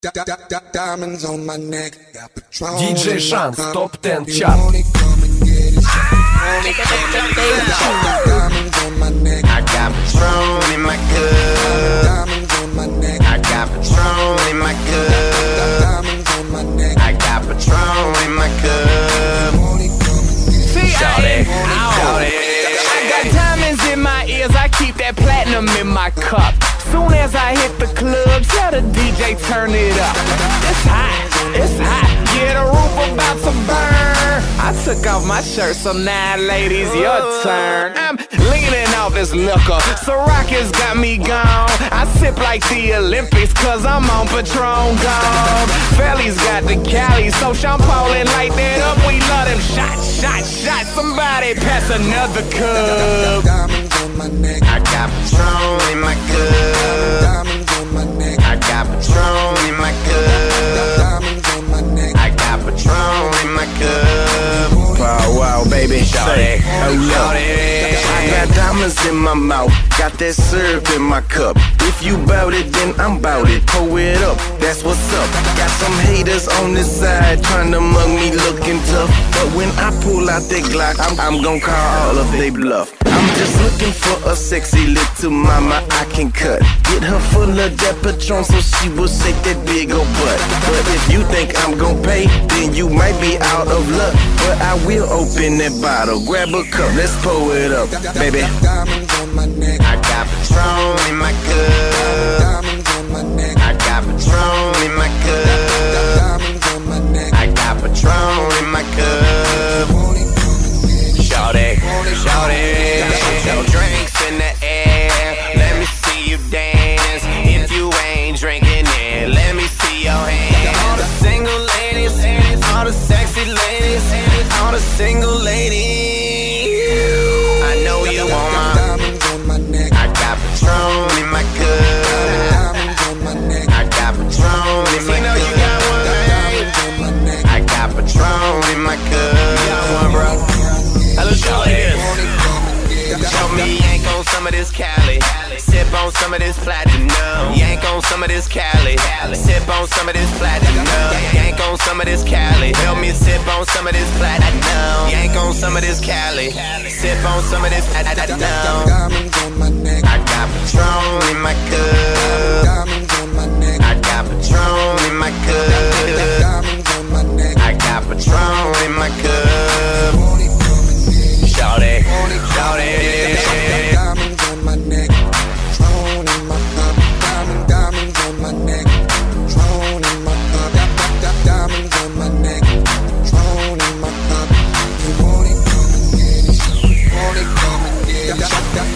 Diamonds on my neck, got Patron. DJ Shanks, Top 10 Chart. Diamonds on my neck, I got Patron in my cup. diamonds on my neck, I got Patron in my cup. diamonds on my neck. I got Patron in my cup. Shout I got diamonds in my ears, I keep that platinum in my cup. Soon as I hit the club, tell the DJ turn it up. It's hot, it's hot, yeah, the roof about to burn. I took off my shirt, so now ladies, your turn. I'm leaning off this liquor, Ciroc got me gone. I sip like the Olympics, cause I'm on Patron gone. Fellies got the Cali, so Sean Paulin light that up. We love them shots, shots, shots. Somebody pass another cup. Diamonds on my neck, I got Patron in my cup. diamonds on my neck, I got Patron in my cup. diamonds on my neck. I got Patron in my cup. Wow, wow, baby. Shout it, shout it. I got diamonds in my mouth, got that syrup in my cup. If you bout it, then I'm bout it. Pour it up, that's what's up. Got some haters on this side trying to mug me looking tough. But when I pull out that Glock, I'm gon' call all of they bluff. I'm just looking for a sexy little mama I can cut. Get her full of that Patron so she will shake that big old butt. But if you think I'm gon' pay, then you might be out of luck. But I will open that bottle, grab a cup, let's pour it up, baby. Diamonds on my neck, I got Patron in my cup. diamonds on my neck, I got Patron in my cup. diamonds on my neck. I got Patron in my cup. Shout it, shout it. No drinks in the air. Let me see you dance. If you ain't drinking it, let me see your hands. All the single ladies, all the sexy ladies, all the single ladies. I know you want my. Diamonds on my neck, I got Patron in my cup. diamonds on my neck, I got Patron in my cup. diamonds on my neck. I got Patron in my cup. Got one, bro. Let's do it like this. Help me yank on some of this Cali. Sip on some of this platinum. Yank on some of this Cali. Sip on some of this platinum. Yank on some of this Cali. Help me sip on some of this platinum. Yank on some of this Cali. Sip on some of this platinum. Diamonds on my neck, I got Patron in my cup. diamonds on my neck, I got Patron in my cup. diamonds on my neck. I got Patron in my cup. Shout it, shout it. Diamonds on my neck, Patron in my cup. Diamonds on my neck, Patron in my cup. Diamonds on my neck, Patron in my cup. You want it, come and get it. Want it, come and get it.